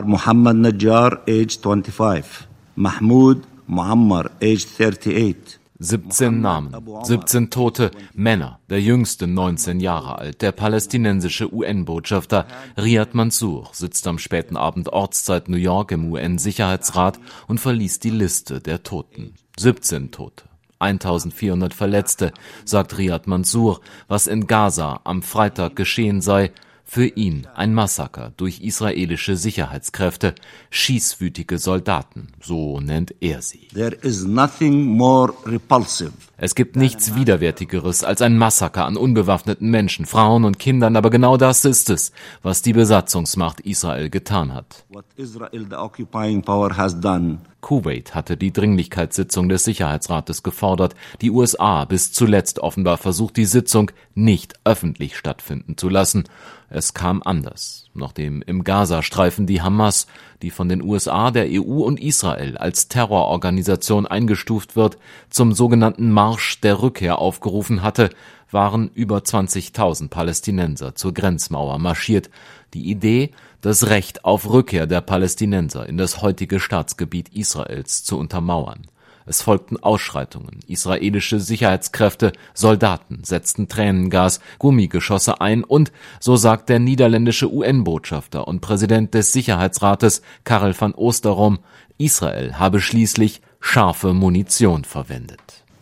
Muhammad Najjar, aged 25. Mahmoud Muammar, aged 38. 17 Namen, 17 Tote, Männer, der jüngste 19 Jahre alt. Der palästinensische UN-Botschafter Riyad Mansour sitzt am späten Abend Ortszeit New York im UN-Sicherheitsrat und verliest die Liste der Toten. 17 Tote, 1400 Verletzte, sagt Riyad Mansour, was in Gaza am Freitag geschehen sei. Für ihn ein Massaker durch israelische Sicherheitskräfte, schießwütige Soldaten, so nennt er sie. There is nothing more repulsive. Es gibt nichts Widerwärtigeres als ein Massaker an unbewaffneten Menschen, Frauen und Kindern, aber genau das ist es, was die Besatzungsmacht Israel getan hat. What Israel, the occupying power, has done. Kuwait hatte die Dringlichkeitssitzung des Sicherheitsrates gefordert. Die USA bis zuletzt offenbar versucht, die Sitzung nicht öffentlich stattfinden zu lassen. Es kam anders. Nachdem im Gazastreifen die Hamas, die von den USA, der EU und Israel als Terrororganisation eingestuft wird, zum sogenannten Marsch der Rückkehr aufgerufen hatte, waren über 20.000 Palästinenser zur Grenzmauer marschiert. Die Idee, das Recht auf Rückkehr der Palästinenser in das heutige Staatsgebiet Israels zu untermauern. Es folgten Ausschreitungen. Israelische Sicherheitskräfte, Soldaten setzten Tränengas, Gummigeschosse ein und, so sagt der niederländische UN-Botschafter und Präsident des Sicherheitsrates Karel van Oosterom, Israel habe schließlich scharfe Munition verwendet.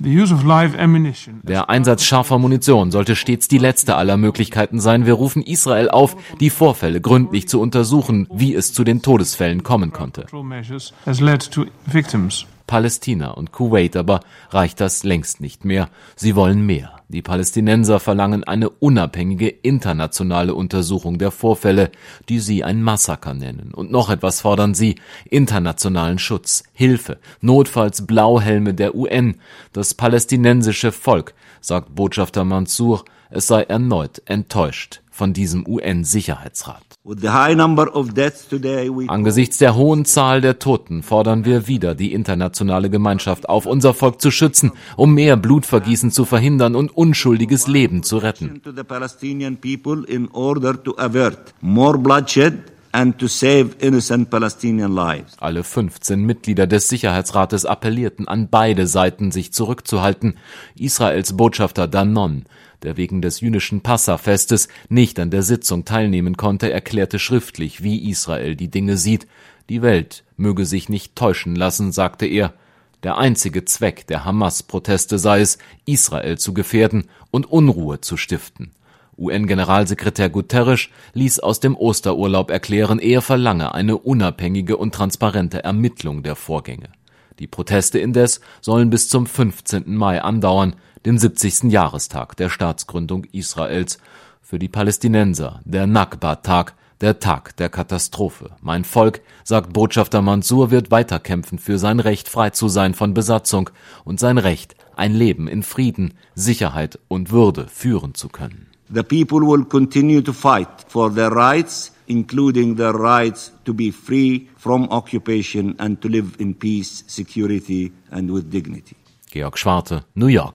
Der Einsatz scharfer Munition sollte stets die letzte aller Möglichkeiten sein. Wir rufen Israel auf, die Vorfälle gründlich zu untersuchen, wie es zu den Todesfällen kommen konnte. Palästina und Kuwait aber reicht das längst nicht mehr. Sie wollen mehr. Die Palästinenser verlangen eine unabhängige internationale Untersuchung der Vorfälle, die sie ein Massaker nennen. Und noch etwas fordern sie: internationalen Schutz, Hilfe, notfalls Blauhelme der UN. Das palästinensische Volk, sagt Botschafter Mansour, es sei erneut enttäuscht von diesem UN-Sicherheitsrat. Angesichts der hohen Zahl der Toten fordern wir wieder die internationale Gemeinschaft auf, unser Volk zu schützen, um mehr Blutvergießen zu verhindern und unschuldiges Leben zu retten. Alle 15 Mitglieder des Sicherheitsrates appellierten an beide Seiten, sich zurückzuhalten. Israels Botschafter Danon, der wegen des jüdischen Passafestes nicht an der Sitzung teilnehmen konnte, erklärte schriftlich, wie Israel die Dinge sieht. Die Welt möge sich nicht täuschen lassen, sagte er. Der einzige Zweck der Hamas-Proteste sei es, Israel zu gefährden und Unruhe zu stiften. UN-Generalsekretär Guterres ließ aus dem Osterurlaub erklären, er verlange eine unabhängige und transparente Ermittlung der Vorgänge. Die Proteste indes sollen bis zum 15. Mai andauern, dem 70. Jahrestag der Staatsgründung Israels. Für die Palästinenser der Nakba-Tag, der Tag der Katastrophe. Mein Volk, sagt Botschafter Mansour, wird weiterkämpfen für sein Recht, frei zu sein von Besatzung und sein Recht, ein Leben in Frieden, Sicherheit und Würde führen zu können. The people will continue to fight for their rights, including their rights to be free from occupation and to live in peace, security and with dignity. Georg Schwarte, New York.